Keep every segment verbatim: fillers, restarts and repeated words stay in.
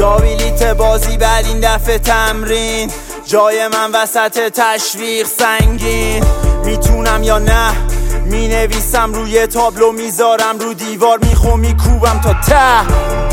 جا بلیت بازی بعد این دفعه تمرین، جای من وسط تشویق سنگین. میتونم یا نه، می نویسم روی تابلو، میذارم رو دیوار، میخوام میکوبم تا ته.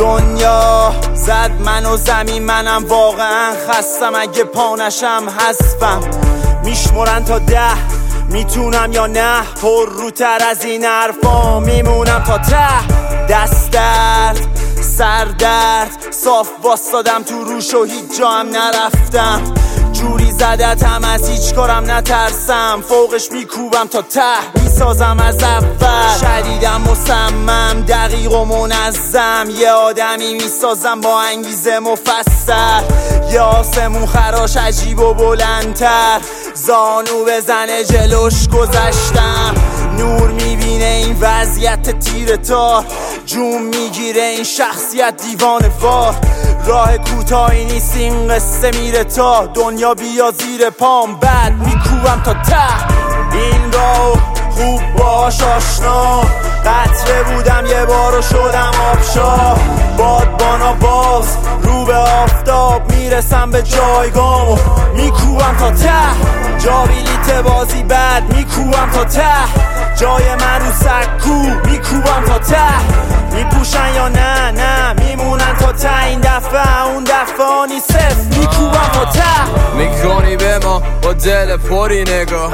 دنیا زد منو زمین، منم واقعا خستم، اگه پانشم حذفم. میشمرن تا ده، میتونم یا نه، پر روتر از این حرفا میمونم تا ته. دست درد سر درد صاف باستادم تو روش و هیچ جا هم نرفتم. جوری زدتم از هیچ کارم نترسم، فوقش میکوبم تا ته، میسازم از اول. شدیدم مصمم، دقیق و منظم، یه آدمی میسازم با انگیزه مفصل. یه آسمون خراش عجیب و بلندتر، زانو بزنه جلوش گذشتم. نور میبینه این وضعیت تیر تار، جون میگیره این شخصیت دیوانه وار. راه کوتاهی نیست این قصه میره تا دنیا بیا زیر پام، بعد میکوبم تا ته. این راه خوب باش آشنا، قطره بودم یه بار و شدم آبشار. بادبانا باز رو به آفتاب، میرسم به جایگام و میکوبم تا ته. جا بلیت بازی بعد میکوبم تا ته، جای من رو سکو میکوبم تا ته. میپوشن یا نه نه، میمونن تا ته. این دفعه اون دفعه آنی صفر، میکوبم تا ته. میکنی به ما با دل پری نگاه،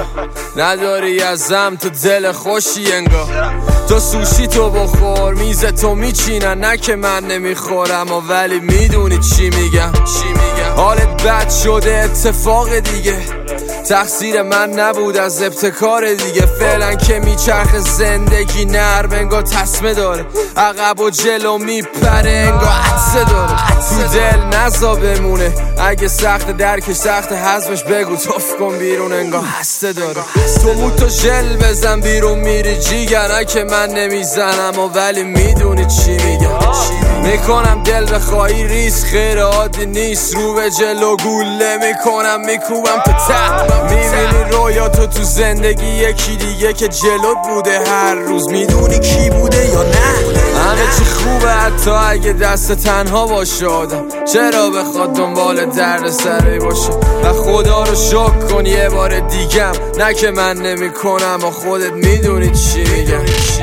نداری ازم تو دل خوشی انگار. تو سوشی تو بخور، میز تو میچینن، نه که من نمیخورم و ولی میدونی چی میگم. حالت بد شده اتفاق دیگه، تقصیر من نبود از ابتکار دیگه. فعلا که میچرخ زندگی نرم انگار تسمه داره، عقب و جلو میپره انگار عطسه داره. تو دل نزا بمونه، اگه سخت درکش سخت حزمش بگو توف کن بیرون انگار هسته داره. تو موتو ژل بزن بیرون میری جیگر، نه که من نمیزنم و ولی میدونی چی میگم. میکنم دل بخوایی ریس خیر عادی نیست، رو به جلو گوله میکنم میکوبم تا ته. میبینی رویاتو تو زندگی یکی دیگه که جلوت بوده هر روز، میدونی کی بوده یا نه. همه چی خوبه حتی اگه دست تنها باشه آدم، چرا بخواد دنبال درد سری باشه. و خدا رو شکر کن یه بار دیگم، نه که من نمی کنم و خودت میدونی چی میگم.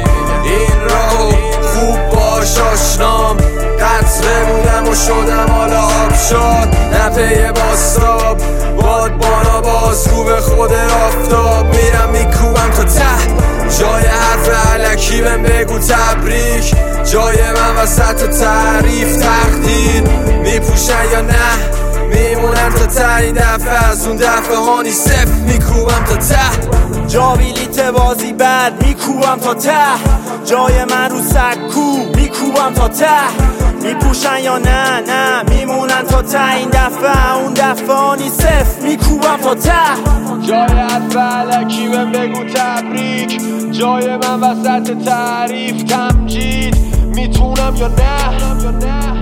این راهو خوب باش آشنام، قطره بودم و شدم حالا آبشار. نپه باستاب بادبانا باز رو به خود آفتاب، میرم میکوبم تا ته. جای حرف علکی بهم بگو تبریک، جای من وسط تعریف تقدیر. میپوشن یا نه، میمونن تا ته. این دفعه از اون دفعه هانی صفر، میکوبم تا ته. جا بلیت بازی بعد میکوبم تا ته، جای من رو سکو میکوبم تا ته. میپوشن یا نه نه، میمونن تا ته. این دفعه اون دفعه آنی صفر، میکوبم تا ته. جای حرف علکی بهم بگو تبریک، جای من وسط تعریف تمجید. میتونم یا نه